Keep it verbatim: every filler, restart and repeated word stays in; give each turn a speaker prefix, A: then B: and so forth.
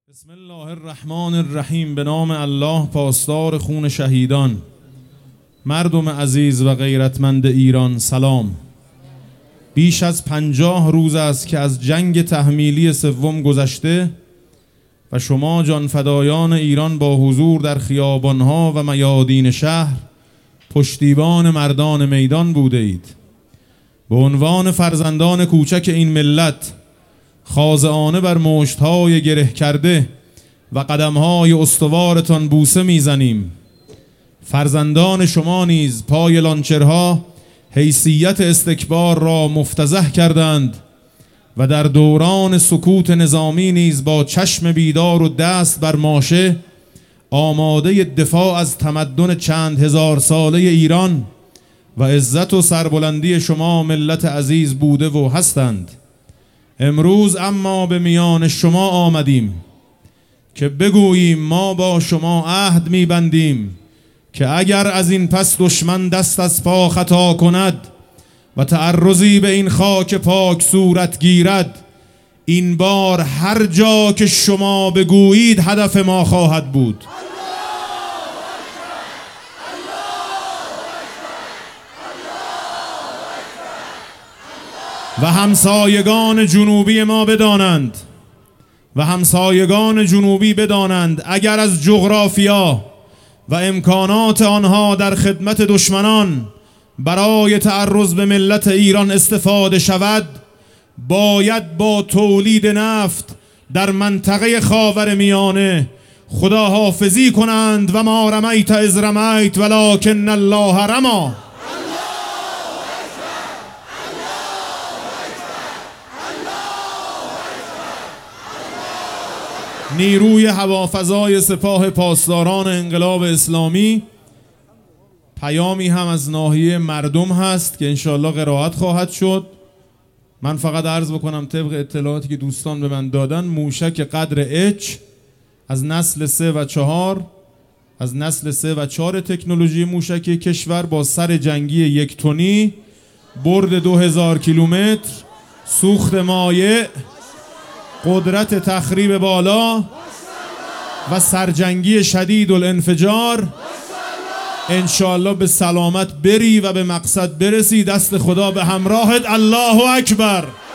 A: بسم الله الرحمن الرحیم. به نام الله پاسدار خون شهیدان. مردم عزیز و غیرتمند ایران سلام. بیش از پنجاه روز است که از جنگ تحمیلی سوم گذشته و شما جانفدایان ایران با حضور در خیابانها و میادین شهر پشتیبان مردان میدان بوده اید. به عنوان فرزندان کوچک این ملت خاضعانه بر مشت‌های گره کرده و قدم‌های استوارتان بوسه می‌زنیم. فرزندان شما نیز پای لانچرها حیثیت استکبار را مفتضح کردند و در دوران سکوت نظامی نیز با چشم بیدار و دست بر ماشه آماده دفاع از تمدن چند هزار ساله ایران و عزت و سربلندی شما ملت عزیز بوده و هستند. امروز اما به میان شما آمدیم که بگوییم ما با شما عهد می‌بندیم که اگر از این پس دشمن دست از پا خطا کند و تعرضی به این خاک پاک صورت گیرد، این بار هر جا که شما بگویید هدف ما خواهد بود. و همسایگان جنوبی ما بدانند و همسایگان جنوبی بدانند اگر از جغرافیا و امکانات آنها در خدمت دشمنان برای تعرض به ملت ایران استفاده شود، باید با تولید نفت در منطقه خاورمیانه خداحافظی کنند و ما رمیت اذ رمیت ولکن الله رمی. نیروی هوافضای سپاه پاسداران انقلاب اسلامی پیامی هم از ناحیه مردم هست که انشاءالله قرائت خواهد شد. من فقط عرض بکنم طبق اطلاعاتی که دوستان به من دادن، موشک قدر اچ از نسل سه و چهار از نسل سه و چهار تکنولوژی موشک کشور با سر جنگی یک تنی، برد دو هزار کیلومتر، سوخت مایع، قدرت تخریب بالا و سرجنگی شدید الانفجار، انشاءالله به سلامت بری و به مقصد برسی. دست خدا به همراهت. الله اکبر.